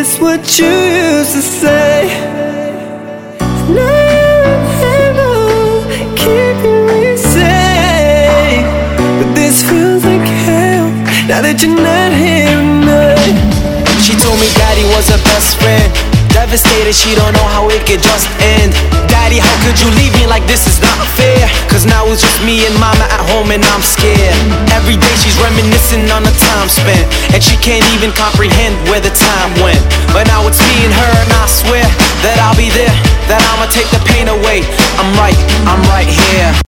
it's what you used to say. Never keeping me safe, but this feels like hell now that you're not here tonight. She told me daddy was her best friend. Devastated, she don't know how it could just end. Daddy, how could you leave me like this? Is not fair. Cause now it's just me and mama at home and I'm scared. Every day she's reminiscing on the time spent, and she can't even comprehend where the time went. But now it's me and her, and I swear that I'll be there, that I'ma take the pain away. I'm right here.